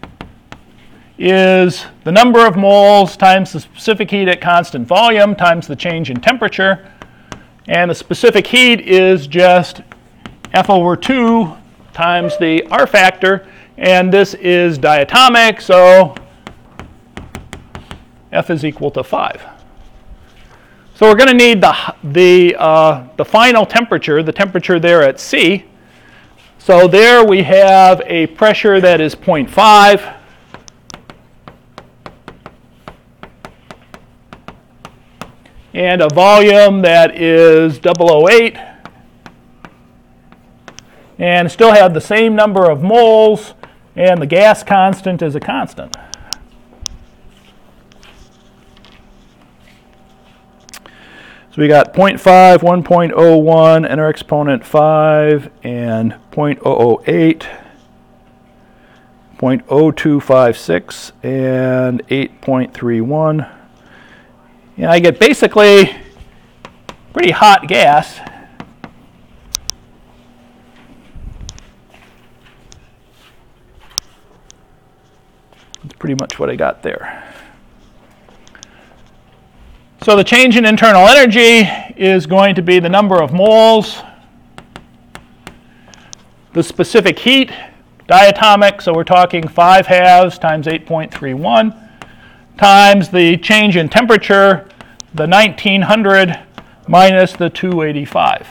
is the number of moles times the specific heat at constant volume times the change in temperature. And the specific heat is just F over two times the R factor. And this is diatomic, so F is equal to five. So we're going to need the, the, uh, the final temperature, the temperature there at C. So there we have a pressure that is zero point five. And a volume that is double oh eight. And still have the same number of moles, and the gas constant is a constant. So we got zero point five, one point oh one, and our exponent five, and zero point zero zero eight, zero point zero two five six, and eight point three one. And I get basically pretty hot gas. That's pretty much what I got there. So the change in internal energy is going to be the number of moles, the specific heat, diatomic, so we're talking five halves times eight point three one, times the change in temperature, the nineteen hundred minus the two eighty-five.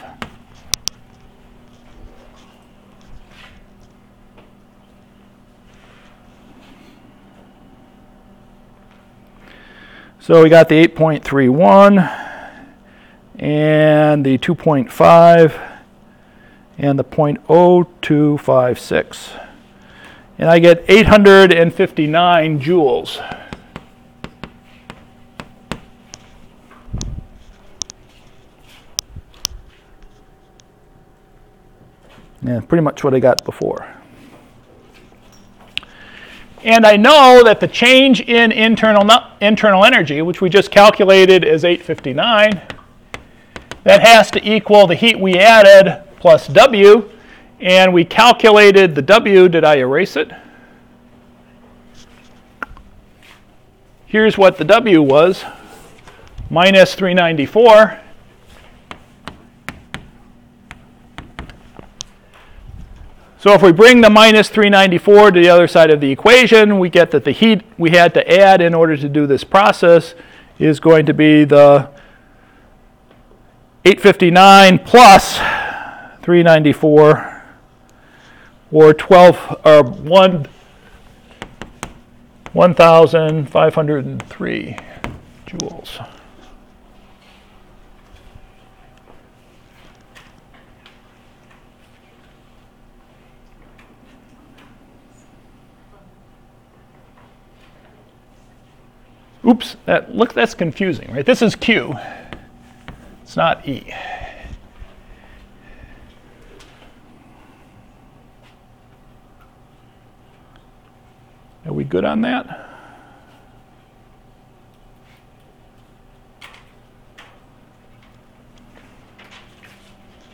So we got the eight point three one and the two point five and the zero point zero two five six. And I get eight hundred fifty-nine joules. Yeah, pretty much what I got before. And I know that the change in internal, internal energy, which we just calculated as eight fifty-nine, that has to equal the heat we added plus W. And we calculated the W. Did I erase it? Here's what the W was, minus three ninety-four. So if we bring the minus three ninety-four to the other side of the equation, we get that the heat we had to add in order to do this process is going to be the eight fifty-nine plus three ninety-four, or twelve or one one thousand five hundred three joules. Oops, that, look, that's confusing, right? This is Q. It's not E. Are we good on that?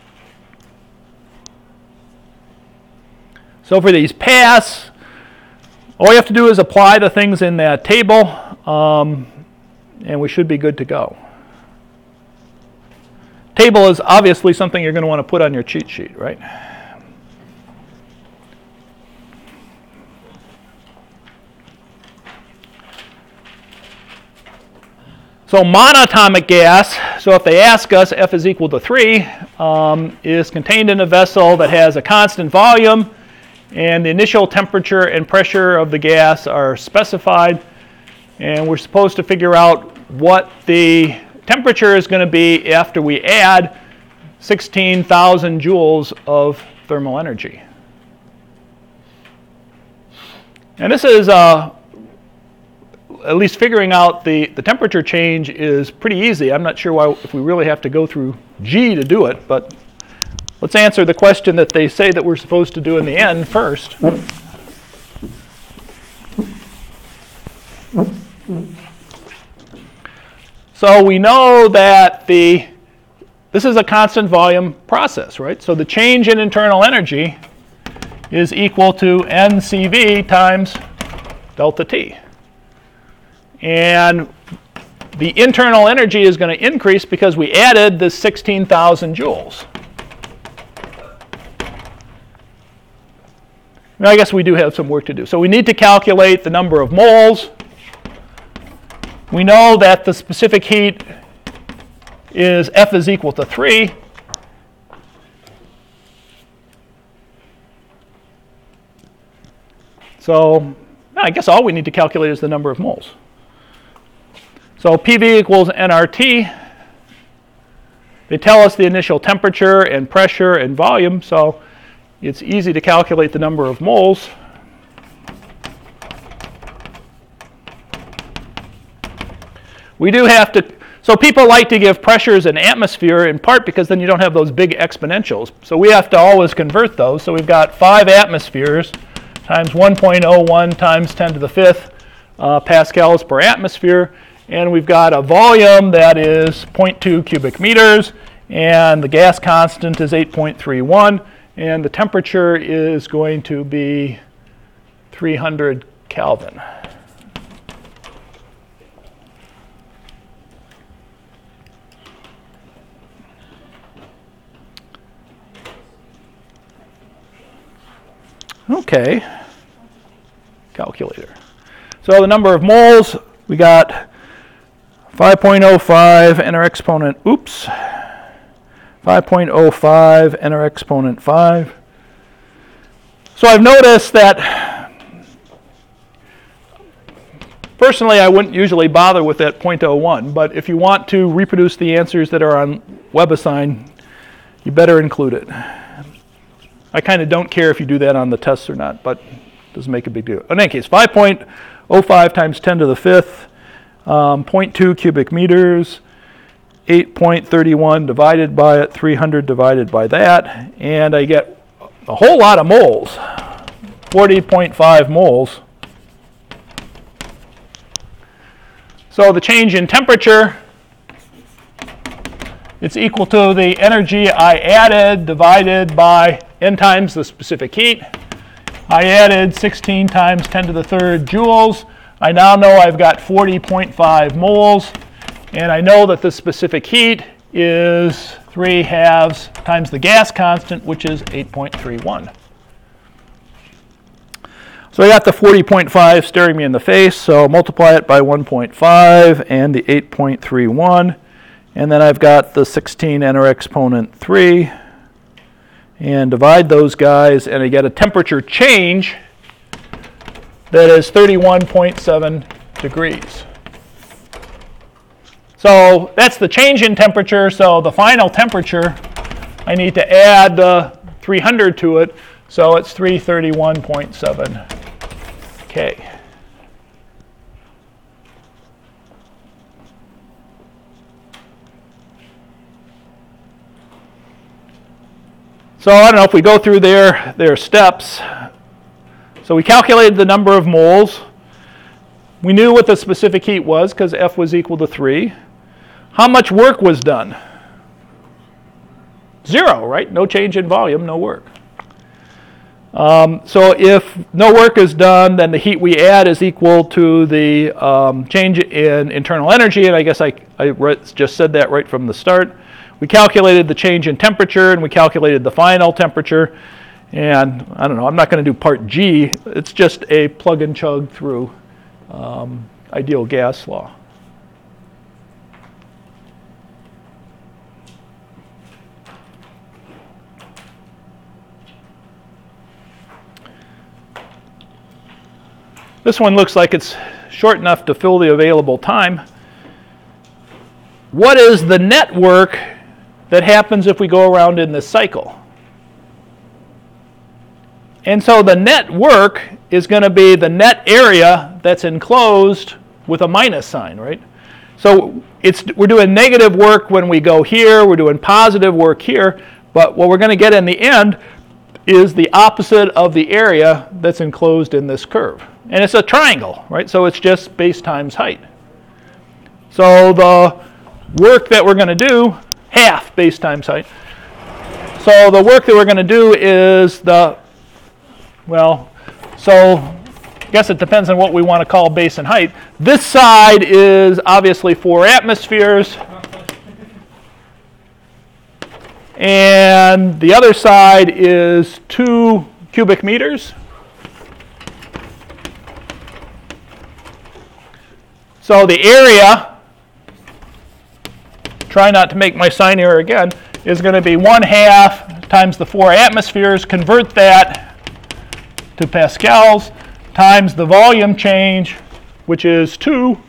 So for these paths, All you have to do is apply the things in that table, um, and we should be good to go. Table is obviously something you're going to want to put on your cheat sheet, right? So monatomic gas, so if they ask us, F is equal to three, um, is contained in a vessel that has a constant volume, and the initial temperature and pressure of the gas are specified, and we're supposed to figure out what the temperature is going to be after we add sixteen thousand joules of thermal energy. And this is, uh, at least figuring out the, the temperature change is pretty easy. I'm not sure why, if we really have to go through G to do it, but let's answer the question that they say that we're supposed to do in the end first. So we know that the, this is a constant volume process, right? So the change in internal energy is equal to N C V times delta T. And the internal energy is going to increase because we added this sixteen thousand joules. Now, I guess we do have some work to do. So we need to calculate the number of moles. We know that the specific heat is F is equal to three. So I guess all we need to calculate is the number of moles. So P V equals N R T. They tell us the initial temperature and pressure and volume, so it's easy to calculate the number of moles. We do have to, so people like to give pressures in atmosphere in part because then you don't have those big exponentials. So we have to always convert those. So we've got five atmospheres times one point zero one times ten to the fifth uh, pascals per atmosphere. And we've got a volume that is zero point two cubic meters, and the gas constant is eight point three one, and the temperature is going to be three hundred Kelvin. Okay, calculator. So the number of moles, we got five point zero five and our exponent, oops, five point zero five and our exponent five. So I've noticed that, personally I wouldn't usually bother with that zero point zero one, but if you want to reproduce the answers that are on WebAssign, you better include it. I kind of don't care if you do that on the tests or not, but it doesn't make a big deal. In any case, five point zero five times ten to the fifth, um, zero point two cubic meters, eight point three one divided by it, three hundred divided by that, and I get a whole lot of moles, forty point five moles. So the change in temperature, it's equal to the energy I added divided by N times the specific heat. I added sixteen times ten to the third joules. I now know I've got forty point five moles, and I know that the specific heat is three halves times the gas constant, which is eight point three one. So I got the forty point five staring me in the face, so multiply it by one point five and the eight point three one, and then I've got the sixteen and our exponent three, and divide those guys, and I get a temperature change that is thirty-one point seven degrees. So that's the change in temperature. So the final temperature, I need to add the three hundred to it, so it's three hundred thirty-one point seven K. So I don't know if we go through their, their steps. So we calculated the number of moles. We knew what the specific heat was because F was equal to three. How much work was done? Zero, right? No change in volume, no work. Um, so if no work is done, then the heat we add is equal to the um, change in internal energy, and I guess I, I re- just said that right from the start. We calculated the change in temperature, and we calculated the final temperature, and I don't know, I'm not going to do part G. It's just a plug and chug through um, ideal gas law. This one looks like it's short enough to fill the available time. What is the net work that happens if we go around in this cycle? And so the net work is going to be the net area that's enclosed with a minus sign, right? So it's, we're doing negative work when we go here, we're doing positive work here, but what we're going to get in the end is the opposite of the area that's enclosed in this curve. And it's a triangle, right? So it's just base times height. So the work that we're going to do, half base times height. So the work that we're going to do is the, well, so I guess it depends on what we want to call base and height. This side is obviously four atmospheres. And the other side is two cubic meters. So the area, try not to make my sign error again, is going to be one half times the four atmospheres. Convert that to pascals times the volume change, which is two.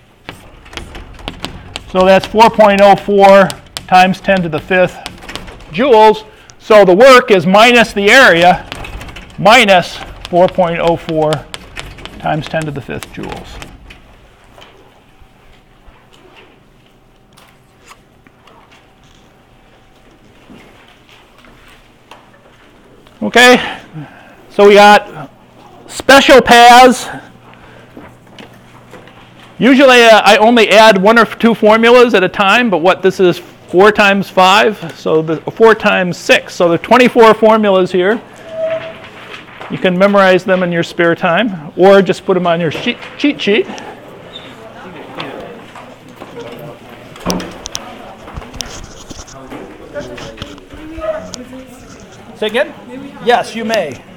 So that's four point zero four times ten to the fifth joules. So the work is minus the area minus four point zero four times ten to the fifth joules. Okay, so we got special paths. Usually uh, I only add one or two formulas at a time, but what this is four times five, so the four times six. So there are twenty-four formulas here. You can memorize them in your spare time, or just put them on your sheet, cheat sheet. Say again? Yes, you may.